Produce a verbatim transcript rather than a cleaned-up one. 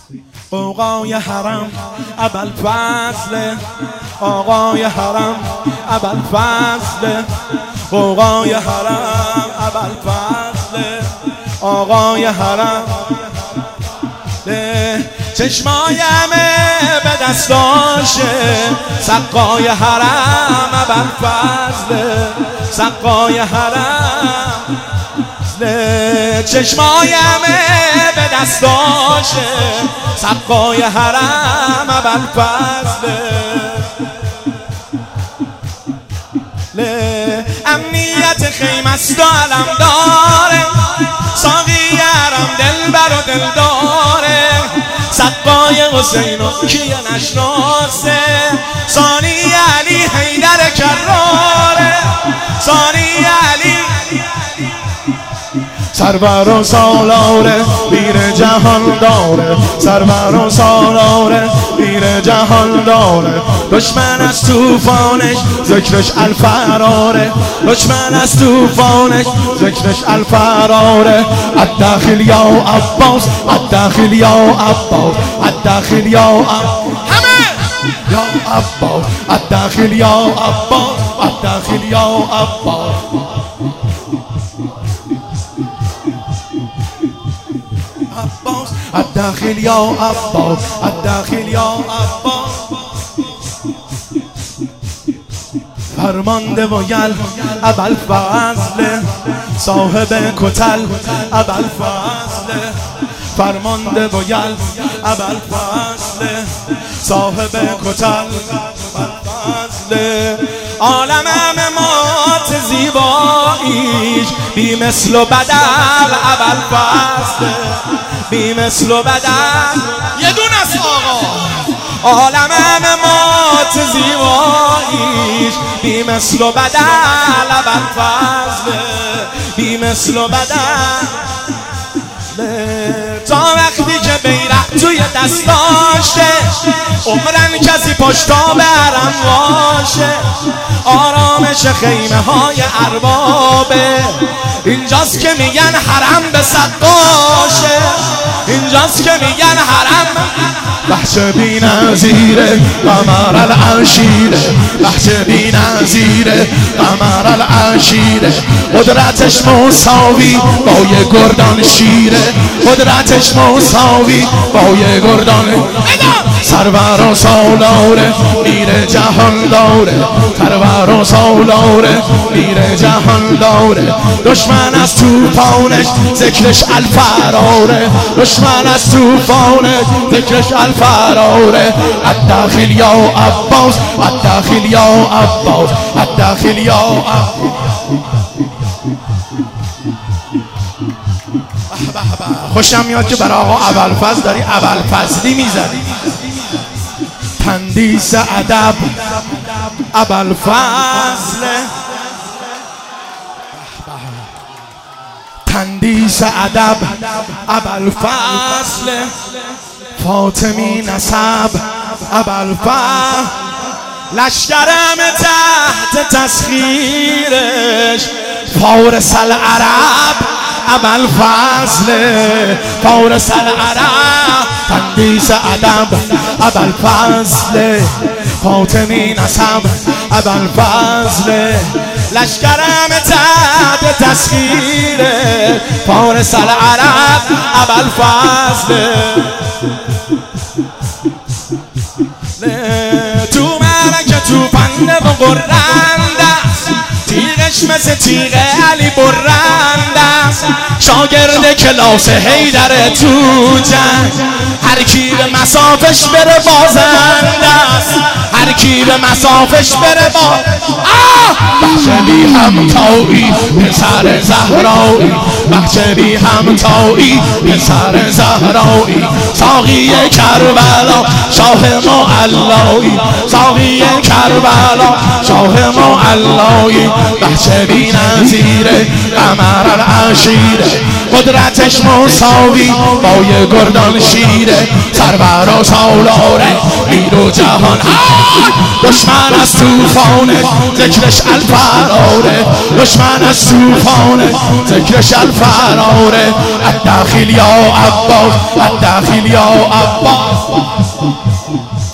آقای حرم ابوالفضل، آقای حرم ابوالفضل، آقای حرم ابوالفضل، آقای حرم. چشمایم به دستاشه سقای حرم ابوالفضل، سقای حرم. چشمایم به دستاشه سقای حرم ابوالفضل. امنیت خیمه است و علم داره، ساقی حرم دلبر و دل داره، سقای حسین و کیه نشناسه، ثانی علی حیدر کراره، ثانی علی سرور و سالاره پیر جهان داره، سرور و سالاره پیر جهان داره. دشمن از توفانش ذکرش الفراره، دشمن از توفانش ذکرش الفراره. الداخل یا عباس، الداخل یا عباس، الداخل یا عباس، همه یا عباس، الداخل یا عباس، الداخل یا عباس. الداخل یا عباس، الداخل یا عباس. فرمانده و یل ابوالفضل، صاحب کتل ابوالفضل، فرمانده و یل ابوالفضل، صاحب کتل ابوالفضل. عالم امامات زیباییش بی مثل و بدل ابوالفضل، بی مثل و بدل. یه دونه از آقا عالم امامات زیباییش بی مثل و بدل ابوالفضل، بی مثل و بدل. تا وقتی که بیرق توی دستاشه عمرن کسی پشتاب حرم باشه، آرامش خیمه های اربابه، اینجاست که میگن حرم به سقاشه، اینجاست که میگن حرم بخش بی نظیره قمر العشیره، بخش بی نظیره قمر العشیره. قدرتش مساوی با یه گردان شیره، قدرتش مساوی با یه گردان. سرور و سالاره میر جهان داره، سرور و سالاره میر جهان داره. دشمن از توفانش ذکرش الفراره، دشمن از توفانش ذکرش الفراره. الداخل یا عباس، الداخل یا عباس، الداخل یا عباس. خوشم میاد که برای آقا ابوالفضل داری ابوالفضلی میزنی. تندیس ادب ابوالفضل، تندیس ادب ابوالفضل، فاطمی نسب ابوالفضل. لشکرم تحت تسخیرش فارس العرب ابوالفضل، فارس العرب. تندیس ادب ابوالفضل، فاطمی نسب ابوالفضل. لشکرم تحت تسخیر فارس العرب ابوالفضل. تو مرکه تو پنده و قرنده، تیغش مثل تیغ علی برنده، شاگرد کلاس حیدر تو جنگ، هر کی به مسافش بره بازنده است، هر کی به مسافش بره با. بخش بی همتایی پسر زهرایی، بخش بی همتایی پسر زهرایی. ساقی کربلا شاه معلایی، ساقی کربلا شاه معلایی. بخش بی نظیره قمر العشیره، قدرتش مساوی با یه گردان شیره، سرور و سالاره ایرو جهان. دشمن از توفانه ذکرش الفراره، دشمن از توفانه ذکرش الفراره. الداخل یا عباس، الداخل یا عباس.